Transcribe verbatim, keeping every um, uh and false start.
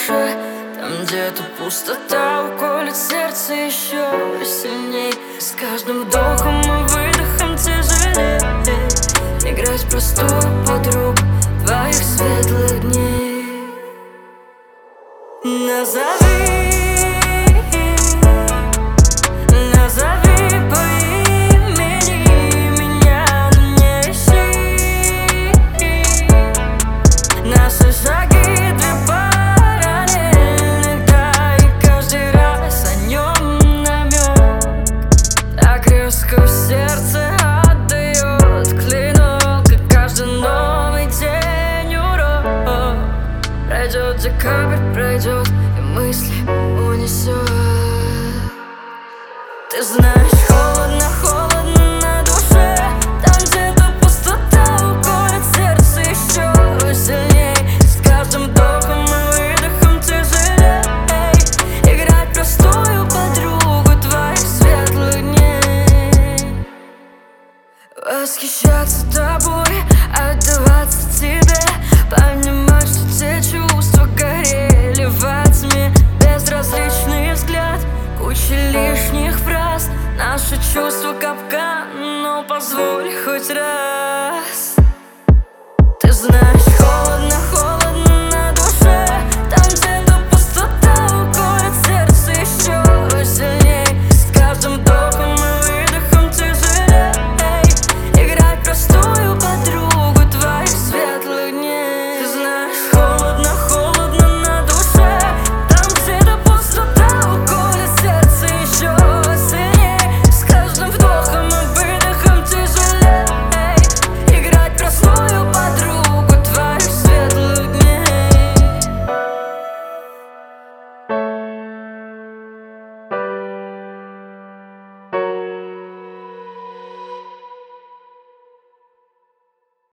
душе. Там где-то пустота уколет сердце еще сильней. С каждым вдохом и выдохом тяжелее играть простую подругу твоих светлых дней. Назови, назови по имени меня, но не ищи. Наши шаги две параллельных, да, и каждый раз о нем намек так резко в сердце отдает клинок. И каждый новый день урок. Пройдет декабрь, пройдет, и мысли унесет. Ты знаешь, холодно, холодно на душе. Там где-то пустота уколет сердце еще сильней. С каждым вдохом и выдохом тяжелей играть простую подругу твоих светлых дней. Восхищаться тобой, отдаваться тебе, понимать, что те чувства горели во тьме. Безразличный взгляд, куча лишних фраз. Наши чувства капкан, но позволь хоть раз